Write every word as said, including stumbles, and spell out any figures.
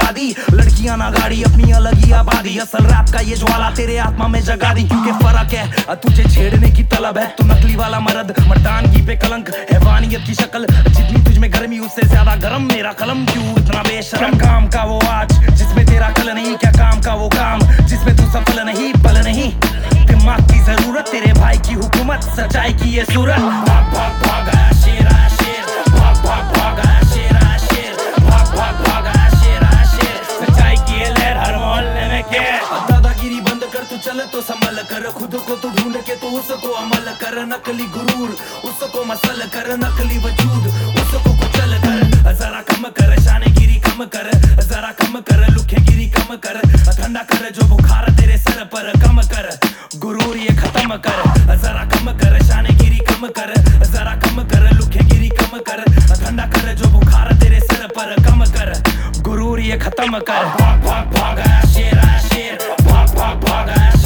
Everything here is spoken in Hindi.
जगा दी। लड़कियां ना गाड़ी अपनी अलग ही आबादी, असल रैप का ये ज्वाला तेरे आत्मा में जगा दी। क्योंकि फर्क है तुझे छेड़ने की तलब है, तू नकली वाला मर्द मर्दानगी पे कलंक, हैवानियत की शक्ल। जितनी तुझ में गर्मी उससे ज्यादा गरम मेरा कलम, क्यों इतना बेशरम। काम का वो आज जिसमें तेरा कल नहीं, क्या काम का वो काम जिसमें तू सफल नहीं पल नहीं। दिमाग की जरूरत तेरे भाई की हुकूमत, सच्चाई की ये सूरत। भाग भाग भाग आया शेर आया शेर, भाग भाग भाग आया शेर आया शेर, भाग भाग भाग आया शेर आया शेर। सच्चाई की ये लहर हर मोहल्ले में के। दादागिरी बंद कर तू चल तो संभल कर, खुद को तू ढूंढ के तो उसको अमल कर। नकली गुरूर उसको मसल कर, नकली वजूद उसको कुचल कर। जरा कम कर शानगिरी कम कर, जरा कम कर लुखेगिरी कम कर। ठंडा कर जो बुखार तेरे सर पर कम कर, गुरूर ये खत्म कर। जरा कम कर शानगिरी कम कर, जरा कम कर लुखेगिरी कम कर। ठंडा कर जो बुखार तेरे सर पर कम कर, गुरूर ये खत्म कर। भाग भाग भाग आया शेर आया शेर, भाग भाग भाग आया